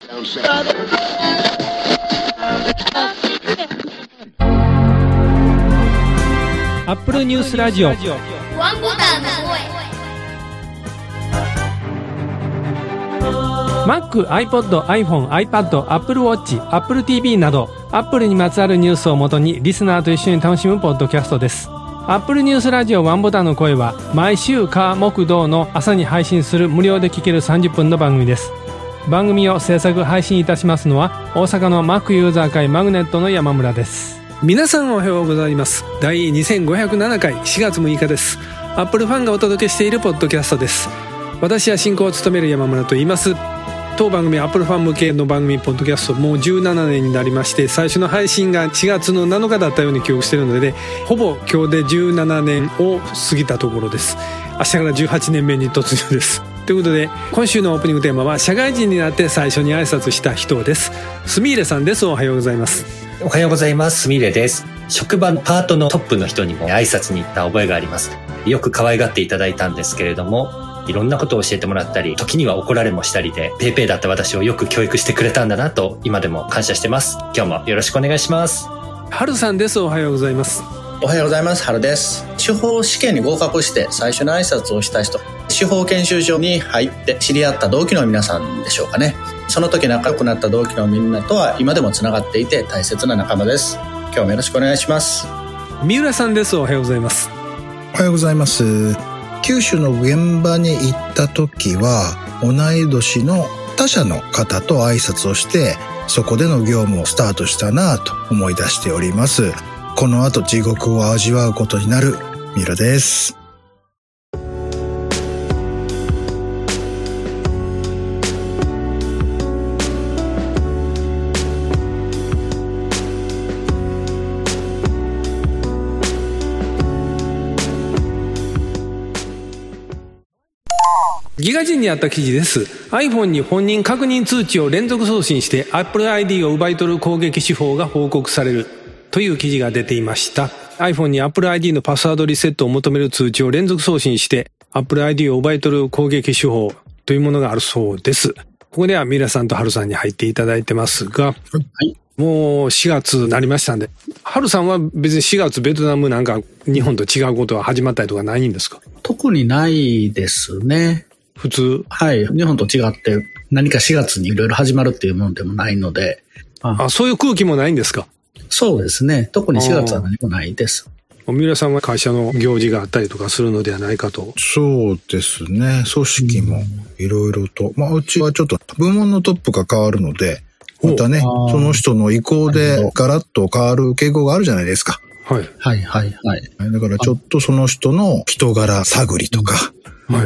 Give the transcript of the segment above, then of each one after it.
アップルニュースラジオワンボタンの声 Mac、iPod、iPhone、iPad、Apple Watch、Apple TV など Apple にまつわるニュースをもとにリスナーと一緒に楽しむポッドキャストです。アップルニュースラジオワンボタンの声は毎週火木土の朝に配信する無料で聴ける30分の番組です。番組を制作配信いたしますのは大阪の Mac ユーザー会マグネットの山村です。皆さんおはようございます。第2507回4月6日です。アップルファンがお届けしているポッドキャストです。私は進行を務める山村と言います。当番組アップルファン向けの番組ポッドキャストもう17年になりまして、最初の配信が4月の7日だったように記憶しているので、ほぼ今日で17年を過ぎたところです。明日から18年目に突入です。ということで今週のオープニングテーマは社会人になって最初に挨拶した人です。すみいれさんです。おはようございます。 おはようございます。すみれです。職場のパートのトップの人にも挨拶に行った覚えがあります。よく可愛がっていただいたんですけれども、いろんなことを教えてもらったり、時には怒られもしたりで、ペーペーだった私をよく教育してくれたんだなと今でも感謝してます。今日もよろしくお願いします。 はるさんです。おはようございます。 おはようございます。はるです。司法試験に合格して最初の挨拶をした人、司法研修所に入って知り合った同期の皆さんでしょうかね。その時仲良くなった同期のみんなとは今でもつながっていて大切な仲間です。今日もよろしくお願いします。 三浦さんです。おはようございます。 おはようございます。九州の現場に行った時は同い年の他社の方と挨拶をして、そこでの業務をスタートしたなと思い出しております。この後地獄を味わうことになる三浦です。 ギガ人にあった記事です。 iPhone に本人確認通知を連続送信して Apple ID を奪い取る攻撃手法が報告されるという記事が出ていました。 iPhone に Apple ID のパスワードリセットを求める通知を連続送信して Apple ID を奪い取る攻撃手法というものがあるそうです。ここではミラさんとハルさんに入っていただいてますが、はい、もう4月になりましたんで、ハルさんは別に4月ベトナムなんか日本と違うことは始まったりとかないんですか？ 特にないですね。 普通。はい。 日本と違って何か4月にいろいろ始まるっていうものでもないので。 そういう空気もないんですか？ そうですね。特に4月は何もないです。 三浦さんは会社の行事があったりとかするのではないかと。 そうですね。組織もいろいろと。うちはちょっと部門のトップが変わるので、またね、その人の意向でガラッと変わる傾向があるじゃないですか。 はい。 はいはいはい。 だからちょっとその人の人柄探りとか、はい。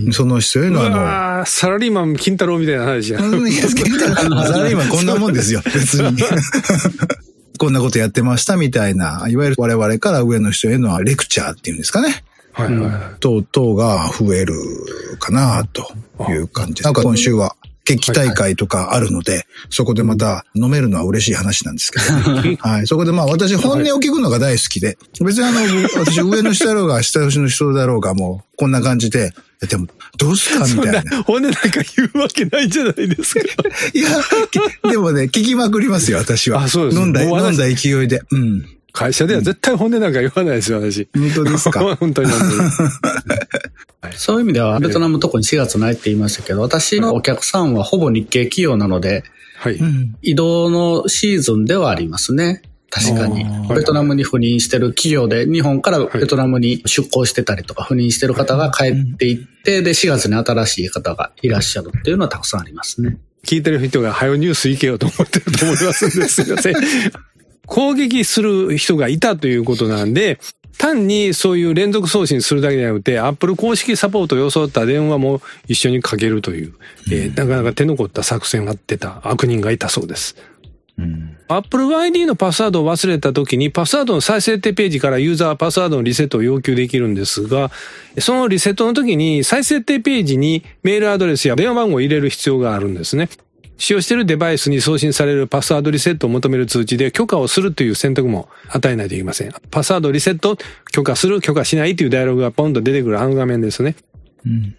その人へのサラリーマン金太郎みたいな話じゃん。 サラリーマンこんなもんですよ、別に。こんなことやってましたみたいな、いわゆる我々から上の人へのレクチャーっていうんですかね。 はいはいはい。 等が増えるかなという感じです。なんか今週は決起大会とかあるので、そこでまた飲めるのは嬉しい話なんですけど、はい。そこで私本音を聞くのが大好きで、別に私上の人だろうが下の人だろうがもうこんな感じで、でもどうすかみたいな。 本音なんか言うわけないじゃないですか。 いや、でもね、聞きまくりますよ、私は。 そうです。 飲んだ勢いで。うん。 会社では絶対本音なんか言わないですよ、私。 本当ですか？ 本当に。 そういう意味では、ベトナム特に4月ないって言いましたけど、私のお客さんはほぼ日系企業なので、はい、移動のシーズンではありますね。確かに。ベトナムに赴任してる企業で、日本からベトナムに出向してたりとか、赴任してる方が帰っていって、で、4月に新しい方がいらっしゃるっていうのはたくさんありますね。 聞いてる人が、早ニュース行けよと思ってると思いますんですいません。攻撃する人がいたということなんで、単にそういう連続送信するだけじゃなくて、Apple 公式サポートを装った電話も一緒にかけるという、なかなか手の凝った作戦をやってた悪人がいたそうです。Apple ID のパスワードを忘れた時に、パスワードの再設定ページからユーザーはパスワードのリセットを要求できるんですが、そのリセットの時に再設定ページにメールアドレスや電話番号を入れる必要があるんですね。使用しているデバイスに送信されるパスワードリセットを求める通知で許可をするという選択も与えないといけません。パスワードリセット許可する許可しないというダイアログがポンと出てくるあの画面ですね。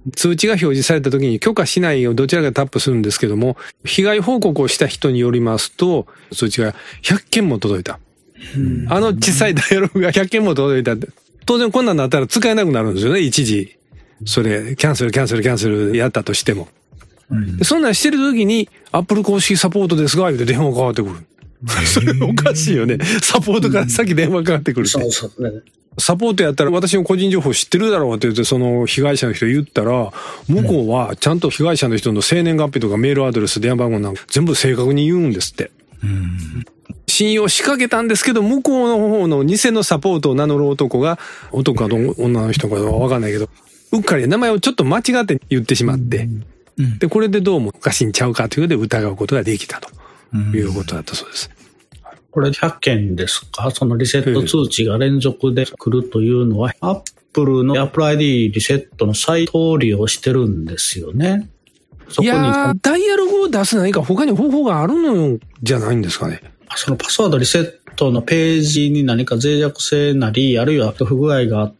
通知が表示された時に許可しないをどちらかタップするんですけども、被害報告をした人によりますと、通知が100件も届いた。小さいダイアログが100件も届いたって。当然こんなんなったら使えなくなるんですよね、一時。それ、キャンセルやったとしても。そんなんしてる時に、Apple 公式サポートですが、言うて電話かかってくる。それおかしいよね。サポートから先電話かかってくるって。 そうね。 サポートやったら私の個人情報知ってるだろうって言って、その被害者の人言ったら、向こうはちゃんと被害者の人の生年月日とかメールアドレス、電話番号なんか全部正確に言うんですって。信用しかけたんですけど、向こうの方の偽のサポートを名乗る男が、男か女の人かはわかんないけど、うっかり名前をちょっと間違って言ってしまって、で、これでどうもおかしいんちゃうかというので疑うことができたということだったそうです。 これ100件ですか？そのリセット通知が連続で来るというのは、Apple の Apple ID リセットの再登利をしてるんですよね。 いやー、ダイアログを出す何か他に方法があるのじゃないんですかね。 そのパスワードリセットのページに何か脆弱性なり、あるいは不具合があって、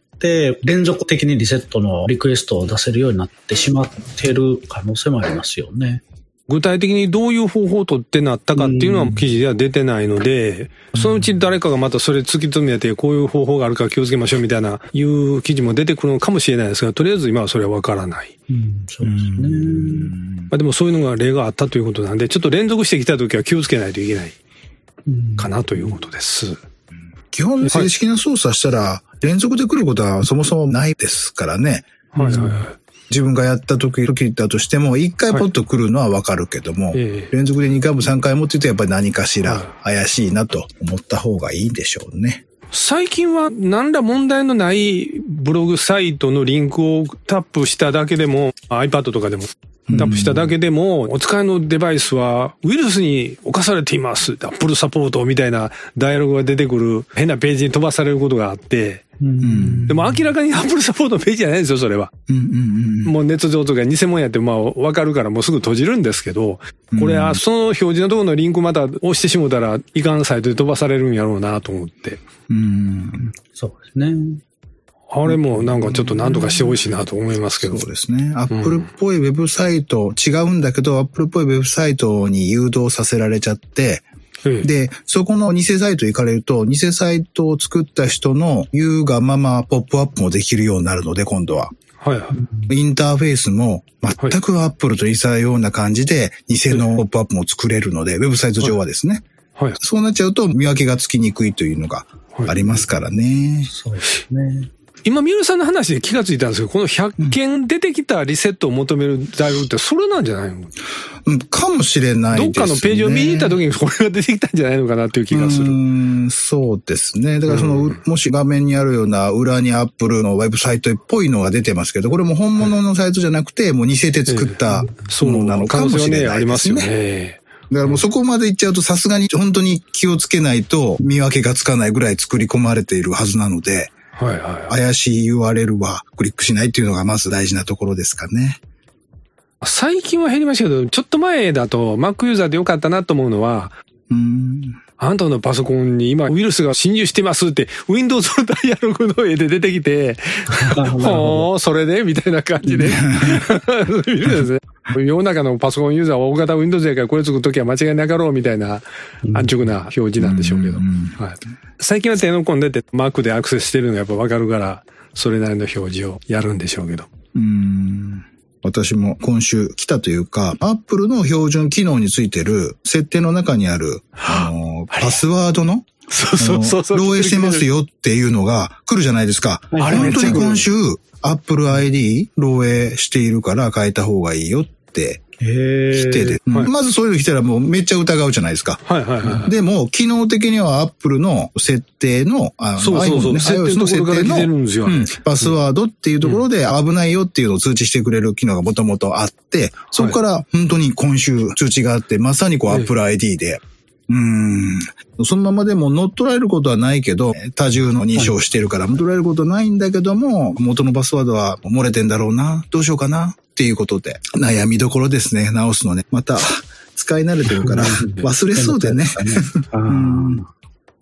連続的にリセットのリクエストを出せるようになってしまってる可能性もありますよね。 具体的にどういう方法を取ってなったかっていうのは記事では出てないので、そのうち誰かがまたそれ突き詰めてこういう方法があるから気をつけましょうみたいないう記事も出てくるのかもしれないですが、とりあえず今はそれはわからない。 そうですね。 でもそういうのが例があったということなんで、ちょっと連続してきたときは気をつけないといけないかなということです。 基本正式な操作したら連続で来ることはそもそもないですからね。自分がやった時だとしても、1回ポッと来るのはわかるけども、連続で2回も3回もって言うとやっぱり何かしら怪しいなと思った方がいいでしょうね。 最近は何ら問題のないブログサイトのリンクをタップしただけでも、iPad とかでもタップしただけでも、お使いのデバイスはウイルスに侵されています。Apple サポートみたいなダイアログが出てくる変なページに飛ばされることがあって、でも明らかに Apple サポートのページじゃないんですよ、それは。もう捏造とか偽物やってわかるからもうすぐ閉じるんですけど、これはその表示のところのリンクまた押してしもたらいかんサイトで飛ばされるんやろうなと思って。 そうですね。 あれもなんかちょっと何とかしてほしいなと思いますけど。 そうですね。Apple っぽいウェブサイト、違うんだけど Apple っぽいウェブサイトに誘導させられちゃって、で、そこの偽サイト行かれると、偽サイトを作った人の言うがままポップアップもできるようになるので、今度は。インターフェースも全く Apple と似たような感じで、偽のポップアップも作れるので、ウェブサイト上はですね。そうなっちゃうと見分けがつきにくいというのがありますからね。 そうですね。 今、三浦さんの話で気がついたんですけど、この100件出てきたリセットを求めるダイヤルってそれなんじゃないの？ かもしれないですね。 どっかのページを見に行った時にこれが出てきたんじゃないのかなっていう気がする。 そうですね。だからもし画面にあるような裏に Apple のウェブサイトっぽいのが出てますけど、これも本物のサイトじゃなくて、もう似せて作ったものなのかもしれないですね。 ありますよね。 だからもうそこまで行っちゃうとさすがに本当に気をつけないと見分けがつかないぐらい作り込まれているはずなので、怪しい URL はクリックしないっていうのがまず大事なところですかね。 最近は減りましたけど、ちょっと前だと Mac ユーザーでよかったなと思うのは、あんたのパソコンに今ウイルスが侵入してますって Windows のダイアログの絵で出てきて、ほー、それでみたいな感じで。見るんですね。世の中のパソコンユーザーは大型 Windows やからこれ作るときは間違いなかろうみたいな安直な表示なんでしょうけど。最近は手の込んでて Mac でアクセスしてるのがやっぱわかるから、それなりの表示をやるんでしょうけど。 私も今週来たというか、Apple の標準機能についてる設定の中にある、パスワードの漏洩してますよっていうのが来るじゃないですか。本当に今週 Apple ID 漏洩しているから変えた方がいいよって来てで、まずそういうの来たらもうめっちゃ疑うじゃないですか。でも機能的には Apple の設定のiOS の設定のパスワードっていうところで危ないよっていうのを通知してくれる機能がもともとあって、そこから本当に今週通知があって、まさにこう Apple ID でそのままでも乗っ取られることはないけど、多重の認証してるから乗っ取られることはないんだけども、元のパスワードは漏れてんだろうな、どうしようかなっていうことで悩みどころですね。直すのね。また使い慣れてるから忘れそうでね。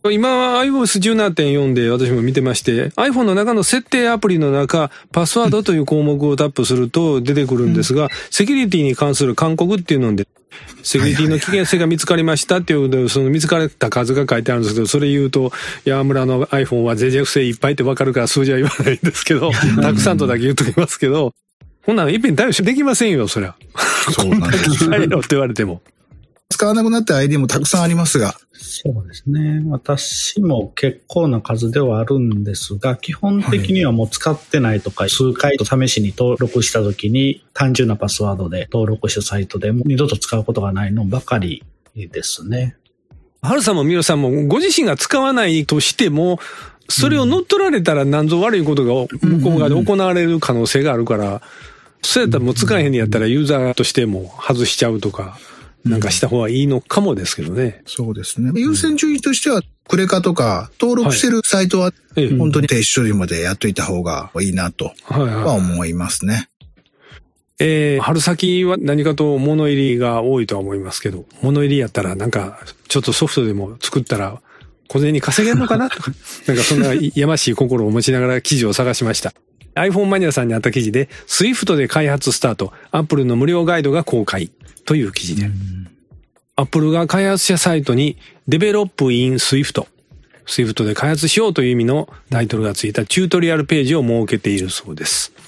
今 iOS17.4 で私も見てまして、iPhone の中の設定アプリの中、パスワードという項目をタップすると出てくるんですが、セキュリティに関する勧告っていうので、セキュリティの危険性が見つかりましたっていう、その見つかった数が書いてあるんですけど、それ言うと、山村の iPhone は脆弱性いっぱいって分かるから数字は言わないんですけど、たくさんとだけ言うときますけど、ほんなら一遍対応できませんよ、そりゃ。 そうなんです。 こんな機械よって言われても。 使わなくなった ID もたくさんありますが。 そうですね。私も結構な数ではあるんですが、基本的にはもう使ってないとか、数回と試しに登録した時に単純なパスワードで登録したサイトでも二度と使うことがないのばかりですね。 はるさんもみろさんもご自身が使わないとしても、それを乗っ取られたら何ぞ悪いことが向こう側で行われる可能性があるから、そうやったらもう使えへんにやったらユーザーとしても外しちゃうとか、なんかした方がいいのかもですけどね。 そうですね。優先順位としては、クレカとか登録してるサイトは、本当に停止処理までやっといた方がいいなとは思いますね。 春先は何かと物入りが多いとは思いますけど、物入りやったらなんかちょっとソフトでも作ったら小銭稼げんのかなとか、なんかそんなやましい心を持ちながら記事を探しました。iPhone マニアさんにあった記事で、Swift で開発スタート、Apple の無料ガイドが公開。という記事で。Apple が開発者サイトに Develop in Swift。Swift で開発しようという意味のタイトルがついたチュートリアルページを設けているそうです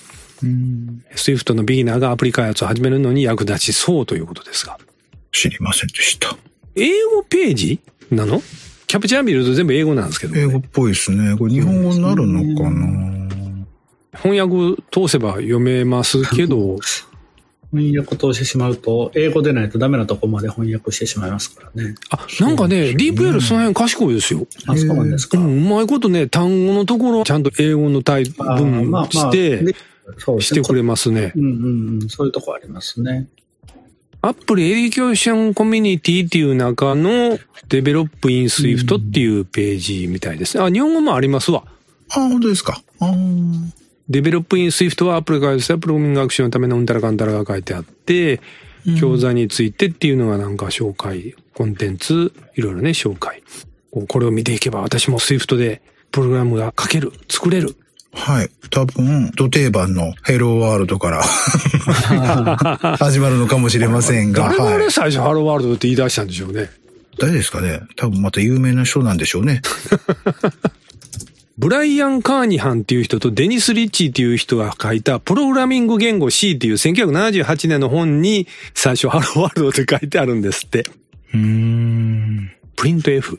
。Swift のビギナーがアプリ開発を始めるのに役立ちそうということですが。 知りませんでした。 英語ページなの？キャプチャー見ると全部英語なんですけど、ね。 英語っぽいですね。これ日本語になるのかな？ 翻訳通せば読めますけど、 翻訳通してしまうと、英語でないとダメなとこまで翻訳してしまいますからね。 あ、なんかね、DeepL その辺賢いですよ。 あ、そうなんですか。 うまいことね、単語のところちゃんと英語の文して、してくれますね。 そういうとこありますね。 Apple Education Community っていう中の Develop in Swift っていうページみたいですね。あ、日本語もありますわ。 あ、本当ですか。 Develop in Swift は Apple が開発したプログラミング学習のためのうんたらかんたらが書いてあって、教材についてっていうのがなんか紹介、コンテンツ、いろいろね、紹介。これを見ていけば私も Swift でプログラムが書ける、作れる。 はい。多分、ド定番のヘローワールドから始まるのかもしれませんが。 誰がね、最初ハローワールドって言い出したんでしょうね。 誰ですかね。多分また有名な人なんでしょうね。 ブライアン・カーニハンっていう人とデニス・リッチーっていう人が書いたプログラミング言語 C っていう1978年の本に最初ハローワールドって書いてあるんですって。プリント F。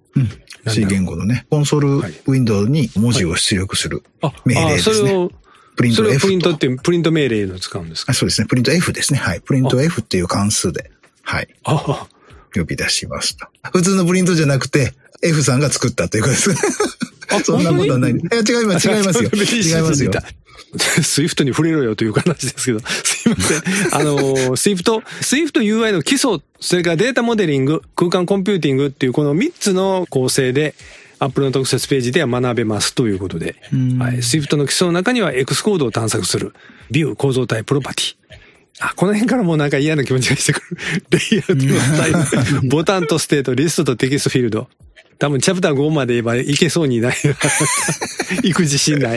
C 言語のね、コンソールウィンドウに文字を出力する命令ですね。 それをプリント F と。それをプリントって、プリント命令を使うんですか？ そうですね。プリント F ですね。はい。プリント F っていう関数で、はい。呼び出しました。普通のプリントじゃなくて、F さんが作ったということです。そんなことはない。いや、違いますよ。違いますよ。 スイフトに触れろよという話ですけど、すいません。スイフト UI の基礎、それからデータモデリング、空間コンピューティングっていうこの3つの構成で、Apple の特設ページでは学べますということで、はい、スイフトの基礎の中には X コードを探索する、ビュー、構造体、プロパティ。この辺からもうなんか嫌な気持ちがしてくる。レイアウトのスタイル、ボタンとステート、リストとテキストフィールド。多分チャプター5まで言えばいけそうにない。行く自信ない。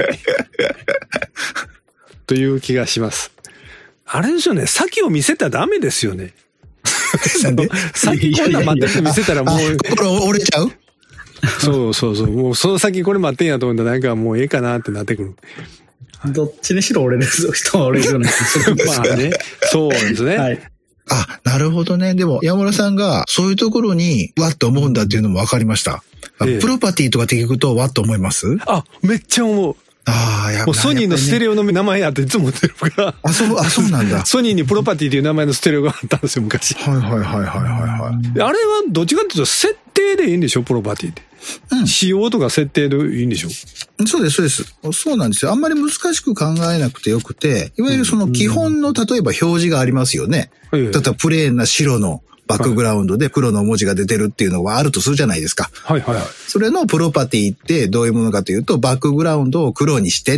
という気がします。あれですよね、先を見せたらダメですよね。先こんなん待ってて見せたらもう。 心折れちゃう？ そう。もうその先これ待ってんやと思ったらなんかもうええかなってなってくる。 どっちにしろ俺です。人は俺じゃない。 まあね。そうですね。はい。 なるほどね。でも、山村さんがそういうところにわっと思うんだっていうのも分かりました。プロパティとかって聞くとわっと思います？ めっちゃ思う。もうソニーのステレオの名前あっていつも持ってるから。 そうなんだ。 ソニーにプロパティっていう名前のステレオがあったんですよ、昔。 はい。 あれはどっちかっていうと設定でいいんでしょ、プロパティって。仕様とか設定でいいんでしょ？ そうです。そうなんですよ。あんまり難しく考えなくてよくて、いわゆるその基本の例えば表示がありますよね。例えばプレーンな白のバックグラウンドで黒の文字が出てるっていうのがあるとするじゃないですか。はい。それのプロパティってどういうものかというと、バックグラウンドを黒にして、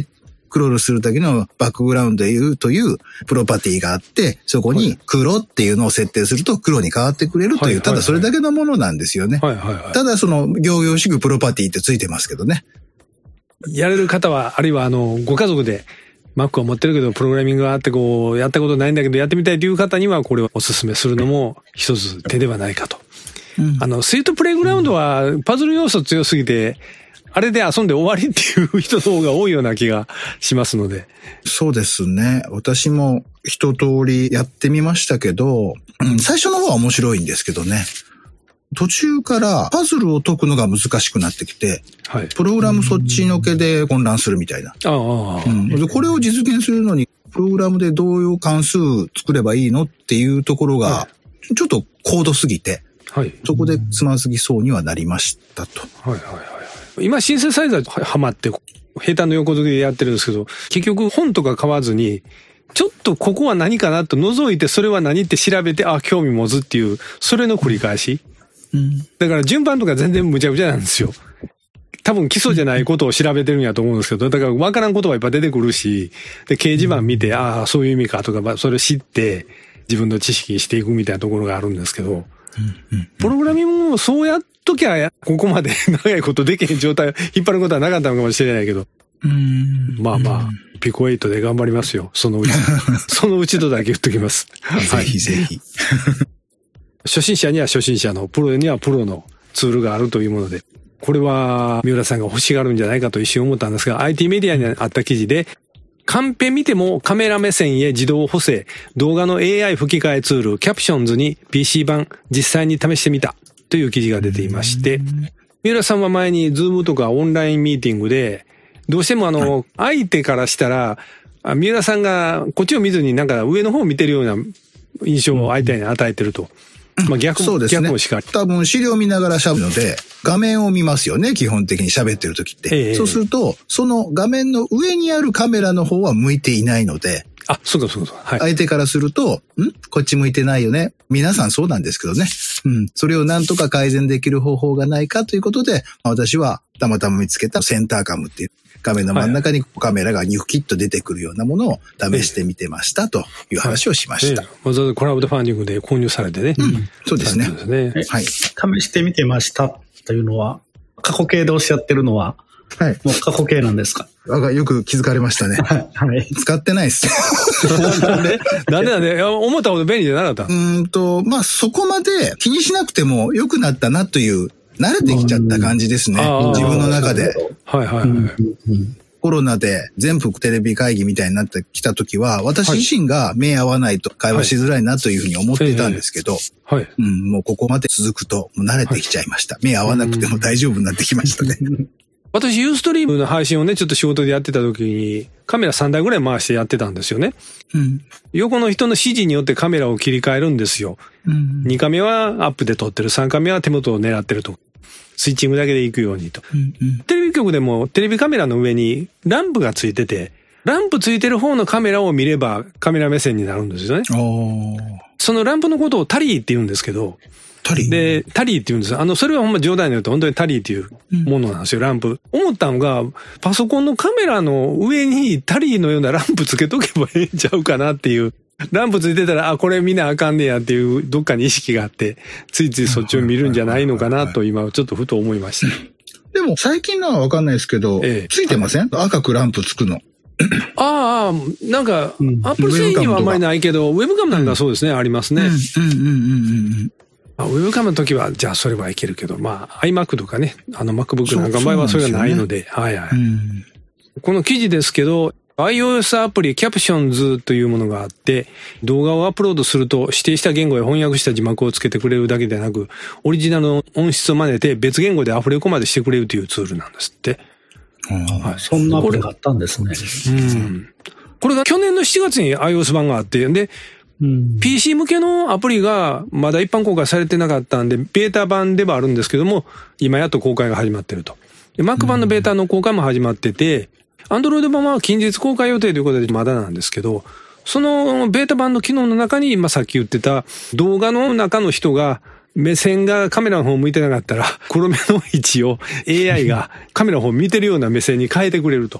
クロールするだけのバックグラウンドで言うというプロパティがあって、そこに黒っていうのを設定すると黒に変わってくれるという、ただそれだけのものなんですよね。ただその行々しくプロパティってついてますけどね。 やれる方は、あるいはご家族で Mac を持ってるけど、プログラミングがあってやったことないんだけど、やってみたいという方には、これをお勧めするのも一つ手ではないかと。スイートプレイグラウンドはパズル要素強すぎて、あれで遊んで終わりっていう人の方が多いような気がしますので。 そうですね。私も一通りやってみましたけど、最初の方は面白いんですけどね。途中からパズルを解くのが難しくなってきて、プログラムそっちのけで混乱するみたいな。これを実現するのに、プログラムでどういう関数作ればいいのっていうところが、ちょっと高度すぎて、そこでつまずきそうにはなりましたと。 今シンセサイザーハマって平坦の横付けでやってるんですけど、結局本とか買わずにちょっとここは何かなと覗いて、それは何って調べて、興味持つっていう、それの繰り返し。だから順番とか全然無茶苦茶なんですよ。多分基礎じゃないことを調べてるんやと思うんですけど、だから分からんことがいっぱい出てくるし、で掲示板見て、そういう意味かとか、それを知って自分の知識にしていくみたいなところがあるんですけど、プログラミングもそうやっときゃここまで長いことできへん状態を引っ張ることはなかったのかもしれないけど、ピコ8で頑張りますよ。そのうちそのうちとだけ言っときます。 ぜひぜひ。 初心者には初心者の、プロにはプロのツールがあるというもので、これは三浦さんが欲しがるんじゃないかと一瞬思ったんですが、IT メディアにあった記事で、カンペ見てもカメラ目線へ自動補正、動画の AI 吹き替えツール、キャプションズに PC 版実際に試してみたという記事が出ていまして、三浦さんは前に Zoom とかオンラインミーティングで、どうしても相手からしたら、三浦さんがこっちを見ずになんか上の方を見てるような印象を相手に与えてると。 そうですね。 逆もしかり。 多分資料見ながら喋るので、画面を見ますよね、基本的に喋ってる時って。そうすると、その画面の上にあるカメラの方は向いていないので、 そうか。 相手からすると、こっち向いてないよね。皆さんそうなんですけどね。それをなんとか改善できる方法がないかということで、私はたまたま見つけたセンターカムっていう画面の真ん中にカメラがニュキッと出てくるようなものを試してみてましたという話をしました。 わざわざコラウドファンディングで購入されてね。 そうですね。 はい。試してみてましたというのは、過去形でおっしゃってるのは、もう過去形なんですか？ よく気づかれましたね。使ってないっす。 なんで思ったほど便利じゃなかった？ そこまで気にしなくても良くなったなという、慣れてきちゃった感じですね。自分の中で。コロナで全部テレビ会議みたいになってきたときは、私自身が目合わないと会話しづらいなというふうに思っていたんですけど、もうここまで続くと慣れてきちゃいました。目合わなくても大丈夫になってきましたね。 私、ユーストリームの配信をね、ちょっと仕事でやってた時に、カメラ3台ぐらい回してやってたんですよね。横の人の指示によってカメラを切り替えるんですよ。2カメはアップで撮ってる、3カメは手元を狙ってると。スイッチングだけで行くようにと。テレビ局でもテレビカメラの上にランプがついてて、ランプついてる方のカメラを見ればカメラ目線になるんですよね。そのランプのことをタリーって言うんですけど、タリーって言うんですよ。それはほんま冗談で言うと本当にタリーっていうものなんですよ、ランプ。思ったのが、パソコンのカメラの上にタリーのようなランプつけとけばええんちゃうかなっていう。ランプついてたら、これ見なあかんねやっていうどっかに意識があって、ついついそっちを見るんじゃないのかなと今ちょっとふと思いました。 でも最近のはわかんないですけど、ついてません？赤くランプつくの。 なんか、アップル製品はあんまりないけど、ウェブカムなんかそうですね、ありますね。ウェブカムの時は、じゃあそれはいけるけど、iMac とかね、MacBook なんかの場合はそれがないので、この記事ですけど、iOS アプリキャプションズというものがあって、動画をアップロードすると指定した言語へ翻訳した字幕をつけてくれるだけでなく、オリジナルの音質を真似て別言語でアフレコまでしてくれるというツールなんですって。 そんなアプリがあったんですね。 これが去年の7月に iOS 版があって、で、PC 向けのアプリがまだ一般公開されてなかったんで、ベータ版ではあるんですけども、今やっと公開が始まってると。で、Mac 版のベータの公開も始まってて、Android 版は近日公開予定ということでまだなんですけど、そのベータ版の機能の中に、さっき言ってた動画の中の人が目線がカメラの方向いてなかったら、黒目の位置を AI がカメラの方見てるような目線に変えてくれると。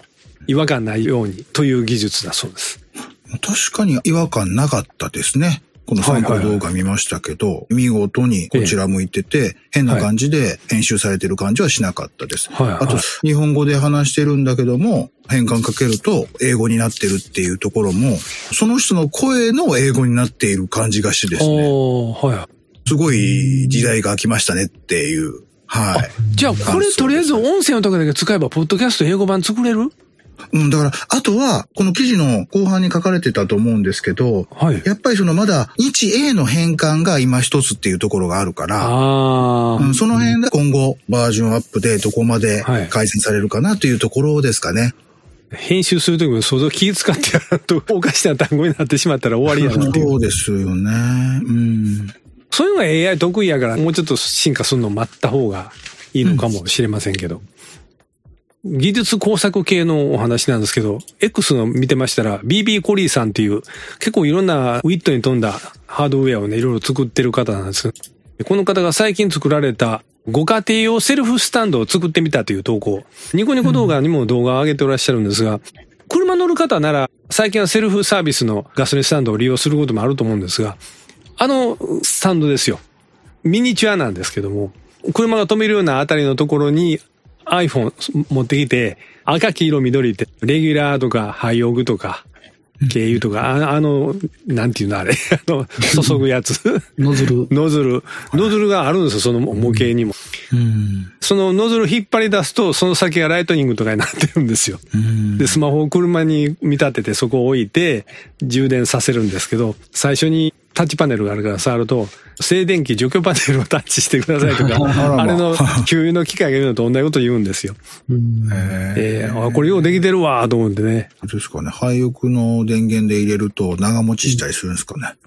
違和感ないようにという技術だそうです。 確かに違和感なかったですね。このサンプル動画見ましたけど、見事にこちら向いてて、変な感じで編集されてる感じはしなかったです。あと、日本語で話してるんだけども、変換かけると英語になってるっていうところも、その人の声の英語になっている感じがしてですね。すごい時代が来ましたねっていう。 じゃあこれとりあえず音声のとこだけ使えば、ポッドキャスト英語版作れる？ だから、あとは、この記事の後半に書かれてたと思うんですけど、やっぱりまだ、日英の変換が今一つっていうところがあるから、その辺で今後、バージョンアップでどこまで改善されるかなというところですかね。 編集するときも相当気遣ってやらんと、おかしな単語になってしまったら終わりやなっていう。 そうですよね。 そういうのが AI 得意やから、もうちょっと進化するのを待った方がいいのかもしれませんけど。技術工作系のお話なんですけど、X の見てましたら、BB コリーさんっていう、結構いろんなウィットに富んだハードウェアをね、いろいろ作ってる方なんですけど、この方が最近作られたご家庭用セルフスタンドを作ってみたという投稿。ニコニコ動画にも動画を上げておらっしゃるんですが、車乗る方なら、最近はセルフサービスのガソリンスタンドを利用することもあると思うんですが、スタンドですよ。ミニチュアなんですけども、車が止めるようなあたりのところに、iPhone 持ってきて、赤、黄色、緑って、レギュラーとか、ハイオグとか、軽油とか、なんていうのあれ、注ぐやつ。 ノズルがあるんですよ、その模型にも。そのノズル引っ張り出すと、その先がライトニングとかになってるんですよ。で、スマホを車に見立てて、そこを置いて、充電させるんですけど、最初にタッチパネルがあるから触ると、静電気除去パネルをタッチしてくださいとか、あれの給油の機械が言うのと同じこと言うんですよ。これようできてるわと思ってね。 どうですかね。廃屋の電源で入れると長持ちしたりするんですかね。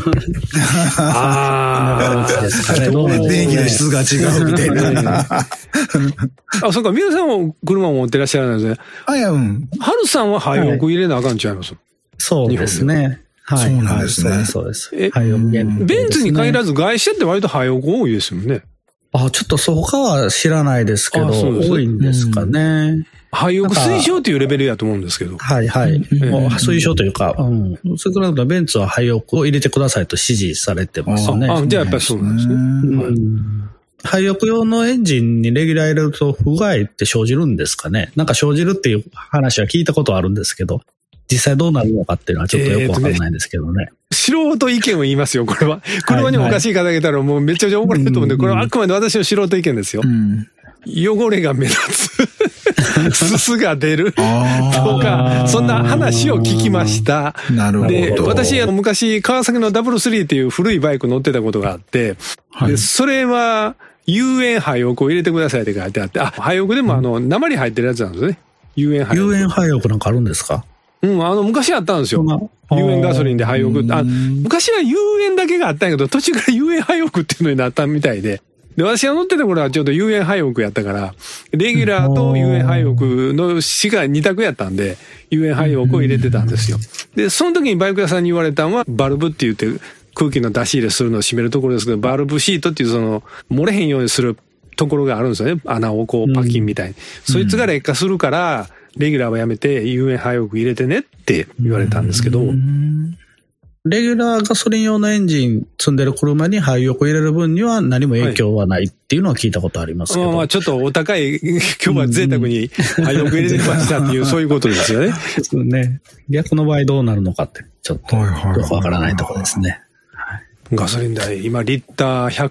電気の質が違うみたいな。 そうか、皆さんも車を持ってらっしゃるんですね。はるさんは廃屋入れなあかんちゃいます？ そうですね。 そうなんですね。 そうです。 ベンツに限らず外車って割と廃屋多いですよね。 ちょっと他は知らないですけど、多いんですかね。 廃屋推奨というレベルやと思うんですけど。 推奨というか、それからベンツは廃屋を入れてくださいと指示されてますね。 じゃあやっぱりそうなんですね。 廃屋用のエンジンにレギュラー入れると不具合って生じるんですかね。なんか生じるっていう話は聞いたことあるんですけど、実際どうなるのかっていうのはちょっとよくわからないんですけどね。 素人意見を言いますよ、これは。車におかしい方がいたらもうめちゃくちゃ怒られると思うんで、これはあくまで私の素人意見ですよ。汚れが目立つ。すすが出る。とか、そんな話を聞きました。 なるほど。 で、私、昔、川崎の W3 っていう古いバイク乗ってたことがあって、でそれは、有塩廃屋を入れてくださいって書いてあって、廃屋でも鉛入ってるやつなんですね。有塩廃屋。 有塩廃屋なんかあるんですか？ 昔あったんですよ。有塩ガソリンで廃屋。昔は有塩だけがあったんやけど、途中から有塩廃屋っていうのになったみたいで。で、私が乗ってた頃はちょうど有塩廃屋やったから、レギュラーと有塩廃屋のしか2択やったんで、有塩廃屋を入れてたんですよ。で、その時にバイク屋さんに言われたのは、バルブって言って空気の出し入れするのを閉めるところですけど、バルブシートっていう漏れへんようにするところがあるんですよね。穴をこうパキンみたいに。そいつが劣化するから、レギュラーはやめて有塩廃屋入れてねって言われたんですけど。 レギュラーガソリン用のエンジン積んでる車に廃屋入れる分には何も影響はないっていうのは聞いたことありますけど。 ちょっとお高い、今日は贅沢に廃屋入れてましたっていう、そういうことですよね。 そうね。逆の場合どうなるのかって、ちょっとよくわからないところですね。 ガソリン代、今リッター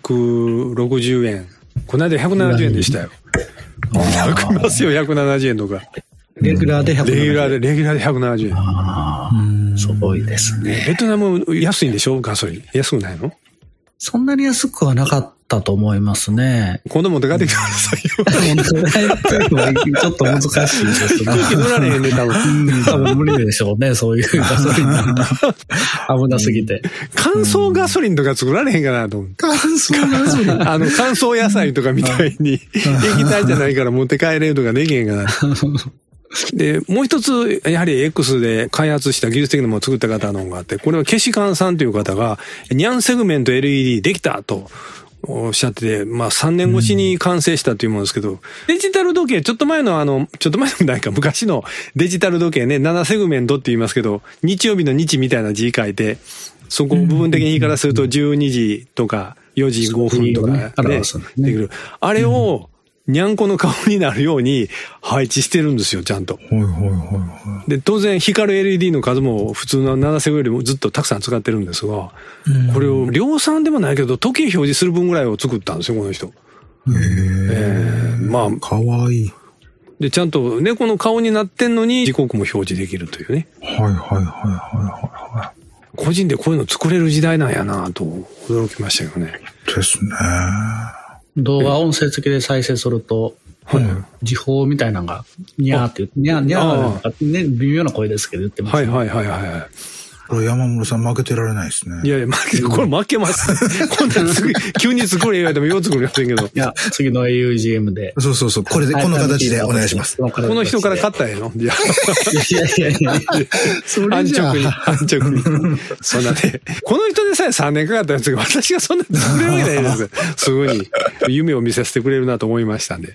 160円。この間170円でしたよ。いますよ、170円とか。 レギュラーで170円。 レギュラーで170円。 すごいですね。 ベトナム安いんでしょガソリン。安くないの？ そんなに安くはなかったと思いますね。 今度持って帰ってきてくださいよ。 ちょっと難しいですね。 空気乗られへんね、多分無理でしょうね、そういうガソリンなんだ。危なすぎて。 乾燥ガソリンとか作られへんかなと思う。 乾燥ガソリン乾燥野菜とかみたいに、液体じゃないから持って帰れるとかできへんかな。で、もう一つ、やはり X で開発した技術的なものを作った方のがあって、これは消しカンさんという方が、ニャンセグメント LED できたとおっしゃってて、まあ3年越しに完成したというものですけど、デジタル時計、ちょっと前のないか、昔のデジタル時計ね、7セグメントって言いますけど、日曜日の日みたいな字書いて、そこを部分的に言い方すると12時とか4時5分とかね、できる。あれを、にゃんこの顔になるように配置してるんですよ、ちゃんと。で、当然光る LED の数も普通の7セグよりもずっとたくさん使ってるんですが、これを量産でもないけど時計表示する分ぐらいを作ったんですよ、この人。まあ、 かわいい。 で、ちゃんと猫の顔になってんのに時刻も表示できるというね。個人でこういうの作れる時代なんやなと驚きましたけどね。 ですね。 動画音声付きで再生すると、時報みたいなのが、にゃーって言って、にゃーね、微妙な声ですけど言ってますね。 これ山室さん負けてられないですね。 いやいや、これ負けます。こんな急に作れ言われてもよう作りませんけど。 いや、次の AUGM で。 そう。これで、この形でお願いします。 この人から買ったらええの？いや。 それじゃあ。 安直に。そんなね。この人でさえ3年かかったやつが私がそんな作れるわけないです。すぐに。夢を見させてくれるなと思いましたんで。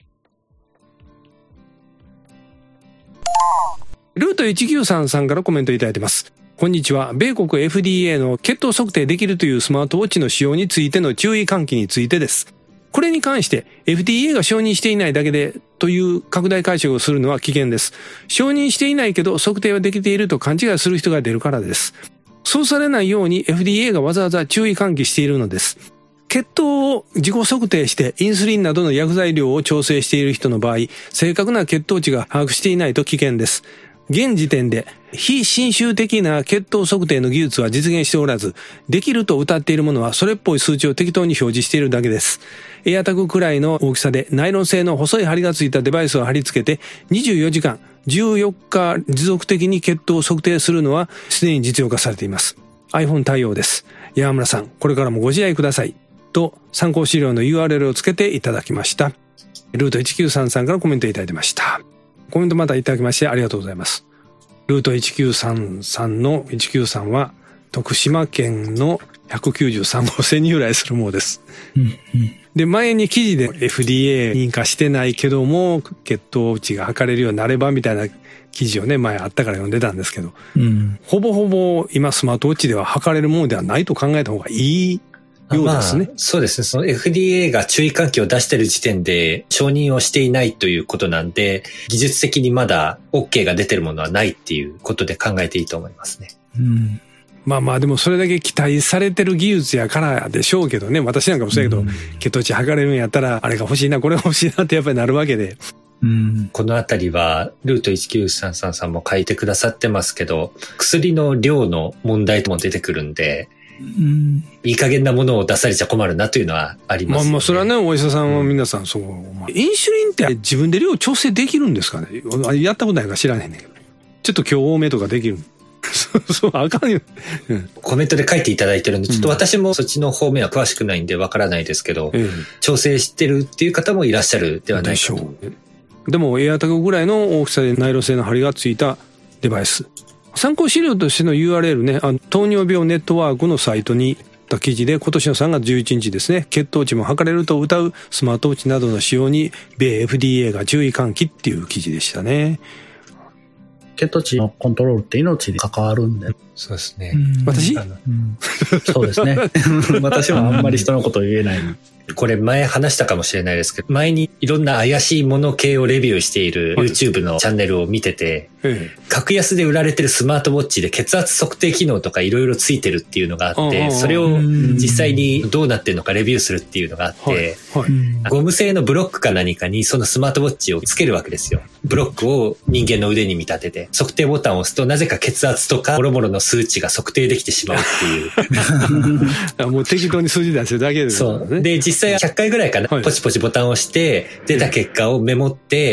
ルート1933からコメントいただいてます。こんにちは。米国 FDA の血糖測定できるというスマートウォッチの使用についての注意喚起についてです。これに関して FDA が承認していないだけでという拡大解釈をするのは危険です。承認していないけど測定はできていると勘違いする人が出るからです。そうされないように FDA がわざわざ注意喚起しているのです。血糖を自己測定してインスリンなどの薬剤量を調整している人の場合、正確な血糖値が把握していないと危険です。現時点で非侵襲的な血糖測定の技術は実現しておらず、できると謳っているものはそれっぽい数値を適当に表示しているだけです。エアタグくらいの大きさでナイロン製の細い針がついたデバイスを貼り付けて24時間14日持続的に血糖を測定するのはすでに実用化されています。iPhone 対応です。山村さん、これからもご自愛ください。と参考資料の URL をつけていただきました。ルート1933からコメントいただいてました。コメントまたいただきましてありがとうございます。ルート1933の193は徳島県の193号線に由来するものです。で、前に記事で FDA 認可してないけども血糖値が測れるようになればみたいな記事をね、前あったから読んでたんですけど、ほぼほぼ今スマートウォッチでは測れるものではないと考えた方がいいようですね。 そうですね。その FDA が注意喚起を出している時点で承認をしていないということなんで、技術的にまだ OK が出てるものはないっていうことで考えていいと思いますね。 まあでもそれだけ期待されてる技術やからでしょうけどね。私なんかもそうやけど、血糖値測れるんやったらあれが欲しいな、これが欲しいなってやっぱりなるわけで。 このあたりはルート1933さんも書いてくださってますけど、薬の量の問題も出てくるんで、いい加減なものを出されちゃ困るなというのはありますね。 まあそれはね、お医者さんは皆さんそう。インシュリンって自分で量調整できるんですかね。やったことないから知らないんだけど。ちょっと今日多めとかできる。そうあかんよ。 コメントで書いていただいてるんで、ちょっと私もそっちの方面は詳しくないんでわからないですけど、調整してるっていう方もいらっしゃるではないかと。 でもエアタグぐらいの大きさでナイロン製の針がついたデバイス。参考資料としての URL ね、糖尿病ネットワークのサイトにた記事で今年の3月11日ですね、血糖値も測れると謳うスマートウォッチなどの使用に米 FDA が注意喚起っていう記事でしたね。 血糖値のコントロールって命に関わるんで。 そうですね。 私、 そうですね。私はあんまり人のことを言えない。 これ前話したかもしれないですけど、前にいろんな怪しいもの系をレビューしている YouTube のチャンネルを見てて、格安で売られてるスマートウォッチで血圧測定機能とかいろいろついてるっていうのがあって、それを実際にどうなってるのかレビューするっていうのがあって、ゴム製のブロックか何かにそのスマートウォッチをつけるわけですよ。ブロックを人間の腕に見立てて、測定ボタンを押すとなぜか血圧とか諸々の数値が測定できてしまうっていう。 もう適当に数字出してるだけですよね。 そう。で、実際100回ぐらいかな、ポチポチボタンを押して、出た結果をメモって、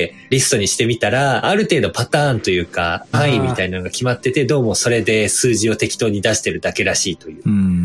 リストにしてみたら、ある程度パターンというか、範囲みたいなのが決まってて、どうもそれで数字を適当に出してるだけらしいという。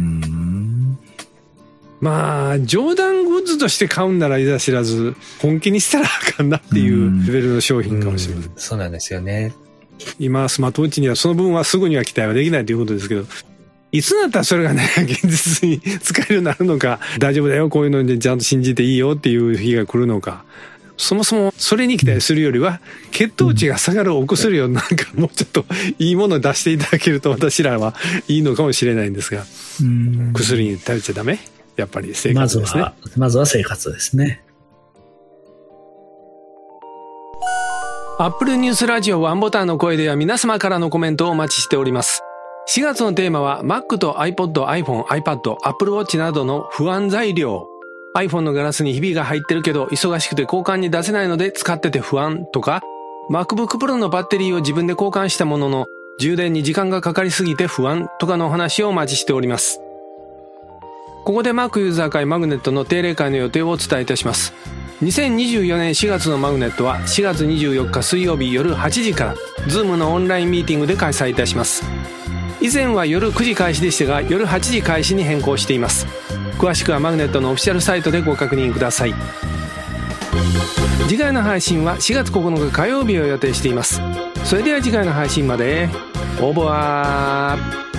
まあ、冗談グッズとして買うんならいざ知らず、本気にしたらあかんなっていうレベルの商品かもしれません。 そうなんですよね。 今、スマートウォッチにはその分はすぐには期待はできないということですけど、 いつになったらそれがね、現実に使えるようになるのか、大丈夫だよ、こういうのでちゃんと信じていいよっていう日が来るのか。そもそもそれに期待するよりは、血糖値が下がるお薬をなんかもうちょっといいものを出していただけると私らはいいのかもしれないんですが、薬に頼っちゃダメ？やっぱり生活ですね。 まずは生活ですね。 Apple ニュースラジオワンボタンの声では皆様からのコメントをお待ちしております。4月のテーマは Mac と iPod、iPhone、iPad、Apple Watch などの不安材料。iPhone のガラスにひびが入ってるけど忙しくて交換に出せないので使ってて不安とか、MacBook Pro のバッテリーを自分で交換したものの充電に時間がかかりすぎて不安とかのお話をお待ちしております。ここで Mac ユーザー会マグネットの定例会の予定をお伝えいたします。2024年4月のマグネットは4月24日水曜日夜8時から Zoom のオンラインミーティングで開催いたします。以前は夜9時開始でしたが夜8時開始に変更しています。詳しくはマグネットのオフィシャルサイトでご確認ください。次回の配信は4月9日火曜日を予定しています。それでは次回の配信まで。オーバー。